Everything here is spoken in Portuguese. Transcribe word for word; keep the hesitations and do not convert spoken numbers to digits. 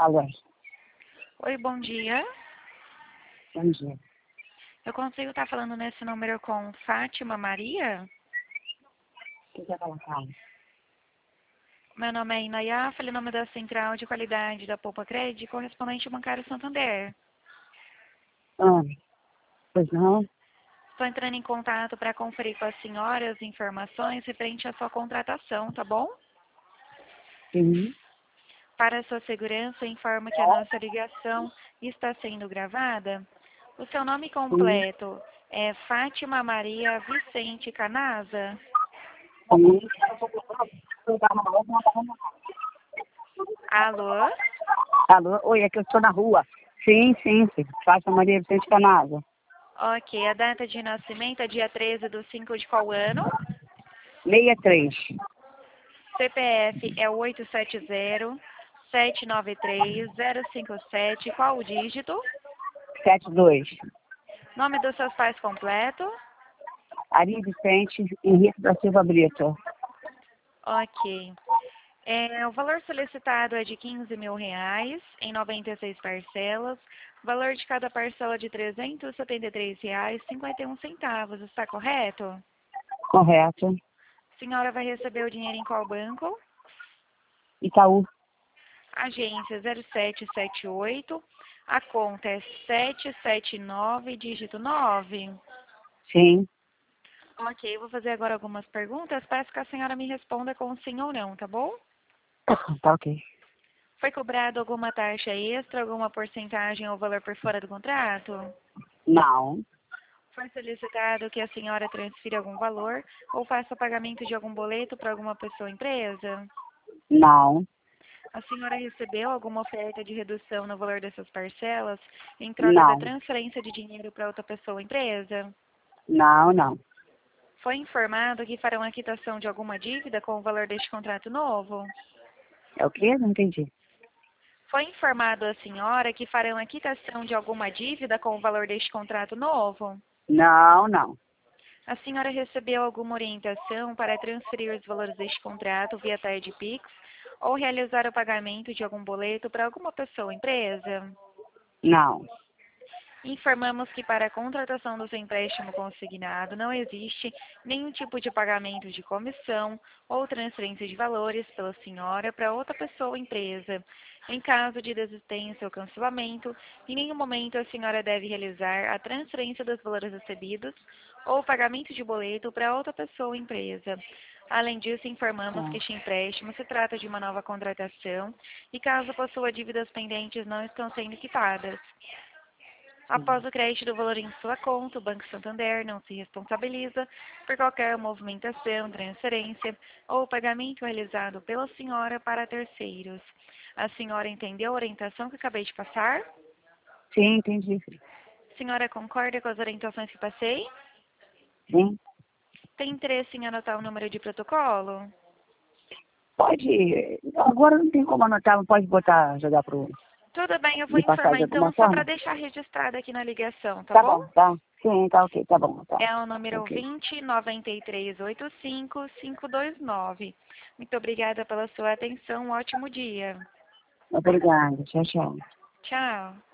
Alô, Oi, bom dia. bom dia. Eu consigo estar falando nesse número com Fátima Maria? O que quer falar com ela? Meu nome é Inayá, falei o nome da Central de Qualidade da Poupa Crédito, correspondente bancário Santander. Ah, pois não? Estou entrando em contato para conferir com a senhora as informações referente à sua contratação, tá bom? Sim. Para a sua segurança, informo que a nossa ligação está sendo gravada. O seu nome Sim. completo é Fátima Maria Vicente Canaza? Sim. Alô? Alô, oi, é que eu estou na rua. Sim, sim, sim. Faça Maria Vicente Canasa. Ok, a data de nascimento é dia treze do cinco de qual ano? Leia três. C P F é oito sete zero, sete nove três, zero cinco sete. Qual o dígito? Sete dois. Nome dos seus pais completo? Ari Vicente Henrique da Silva Brito. Ok. É, o valor solicitado é de quinze mil reais, em noventa e seis parcelas. O valor de cada parcela de trezentos e setenta e três reais e cinquenta e um centavos. Está correto? Correto. A senhora vai receber o dinheiro em qual banco? Itaú. Agência zero sete sete oito. A conta é sete sete nove, dígito nove. Sim. Ok, vou fazer agora algumas perguntas. Peço que a senhora me responda com sim ou não, tá bom? Tá ok. Foi cobrado alguma taxa extra, alguma porcentagem ou valor por fora do contrato? Não. Foi solicitado que a senhora transfira algum valor ou faça pagamento de algum boleto para alguma pessoa ou empresa? Não. A senhora recebeu alguma oferta de redução no valor dessas parcelas em troca da Não. transferência de dinheiro para outra pessoa ou empresa? Não, não. Foi informado que farão a quitação de alguma dívida com o valor deste contrato novo? É o quê? Não entendi. Foi informado à senhora que farão a quitação de alguma dívida com o valor deste contrato novo? Não, não. A senhora recebeu alguma orientação para transferir os valores deste contrato via Tarde Pix ou realizar o pagamento de algum boleto para alguma pessoa ou empresa? Não. Informamos que para a contratação do seu empréstimo consignado não existe nenhum tipo de pagamento de comissão ou transferência de valores pela senhora para outra pessoa ou empresa. Em caso de desistência ou cancelamento, em nenhum momento a senhora deve realizar a transferência dos valores recebidos ou o pagamento de boleto para outra pessoa ou empresa. Além disso, informamos que Tá. este empréstimo se trata de uma nova contratação e caso possua dívidas pendentes não estão sendo quitadas. Após o crédito do valor em sua conta, o Banco Santander não se responsabiliza por qualquer movimentação, transferência ou pagamento realizado pela senhora para terceiros. A senhora entendeu a orientação que acabei de passar? Sim, entendi. A senhora concorda com as orientações que passei? Sim. Tem interesse em anotar o número de protocolo? Pode. Agora não tem como anotar, não pode botar, jogar pro. Tudo bem, eu vou Me passar informar de alguma então só para forma? deixar registrado aqui na ligação, tá Tá bom? bom, tá? Sim, tá ok, tá bom, tá. É o número Ok. vinte, noventa e três, oitenta e cinco, quinhentos e vinte e nove. Muito obrigada pela sua atenção. Um ótimo dia. Obrigada. Tchau, tchau. Tchau.